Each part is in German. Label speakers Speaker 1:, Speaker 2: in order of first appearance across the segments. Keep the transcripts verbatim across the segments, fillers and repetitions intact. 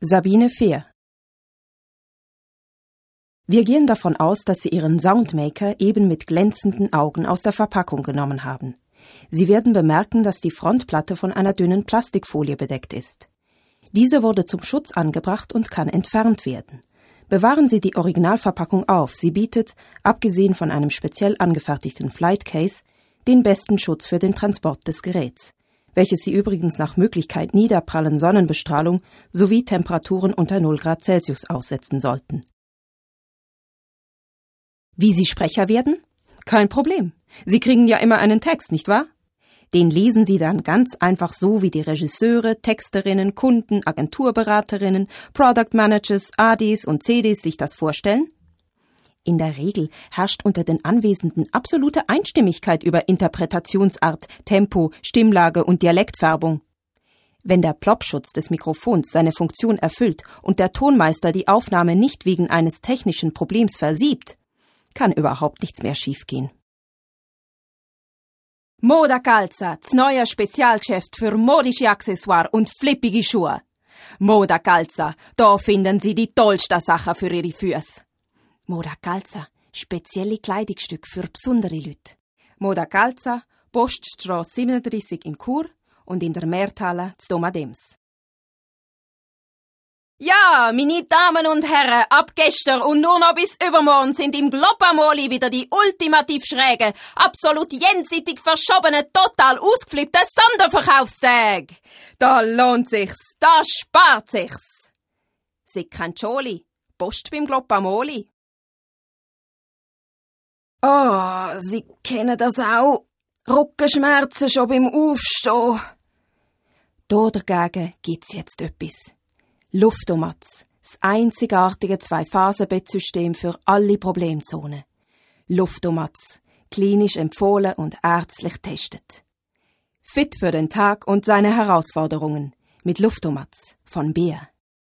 Speaker 1: Sabine Fehr. Wir gehen davon aus, dass Sie Ihren Soundmaker eben mit glänzenden Augen aus der Verpackung genommen haben. Sie werden bemerken, dass die Frontplatte von einer dünnen Plastikfolie bedeckt ist. Diese wurde zum Schutz angebracht und kann entfernt werden. Bewahren Sie die Originalverpackung auf. Sie bietet, abgesehen von einem speziell angefertigten Flight Case, den besten Schutz für den Transport des Geräts, welches Sie übrigens nach Möglichkeit niederprallen Sonnenbestrahlung sowie Temperaturen unter null Grad Celsius aussetzen sollten. Wie Sie Sprecher werden? Kein Problem. Sie kriegen ja immer einen Text, nicht wahr? Den lesen Sie dann ganz einfach so, wie die Regisseure, Texterinnen, Kunden, Agenturberaterinnen, Product Managers, A Ds und C Ds sich das vorstellen? In der Regel herrscht unter den Anwesenden absolute Einstimmigkeit über Interpretationsart, Tempo, Stimmlage und Dialektfärbung. Wenn der Plopschutz des Mikrofons seine Funktion erfüllt und der Tonmeister die Aufnahme nicht wegen eines technischen Problems versiebt, kann überhaupt nichts mehr schiefgehen. Moda Calza, das neue Spezialgeschäft für modische Accessoires und flippige Schuhe. Moda Calza, da finden Sie die tollsten Sachen für Ihre Füße. Moda Calza, spezielle Kleidungsstücke für besondere Leute. Moda Calza, Poststrasse siebenunddreißig in Chur und in der Mehrthalle zu Domadems. Ja, meine Damen und Herren, ab gestern und nur noch bis übermorgen sind im Glopamoli wieder die ultimativ schrägen, absolut jenseitig verschobenen, total ausgeflippten Sonderverkaufstage. Da lohnt sich's, da spart sich's. Sie kennt Scholi, Post beim Glopamoli. Oh, Sie kennen das auch. Rückenschmerzen schon beim Aufstehen. Da dagegen gibt's jetzt etwas. Luftomatz, das einzigartige Zwei-Phasen-Bettsystem für alle Problemzonen. Luftomatz, klinisch empfohlen und ärztlich getestet. Fit für den Tag und seine Herausforderungen mit Luftomatz von Beer.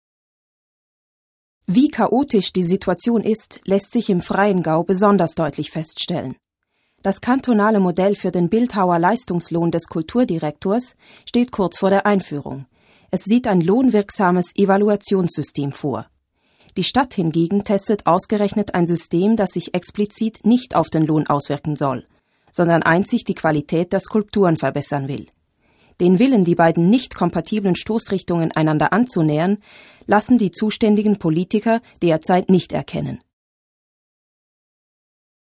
Speaker 1: Wie chaotisch die Situation ist, lässt sich im Freiengau besonders deutlich feststellen. Das kantonale Modell für den Bildhauer-Leistungslohn des Kulturdirektors steht kurz vor der Einführung. Es sieht ein lohnwirksames Evaluationssystem vor. Die Stadt hingegen testet ausgerechnet ein System, das sich explizit nicht auf den Lohn auswirken soll, sondern einzig die Qualität der Skulpturen verbessern will. Den Willen, die beiden nicht kompatiblen Stoßrichtungen einander anzunähern, lassen die zuständigen Politiker derzeit nicht erkennen.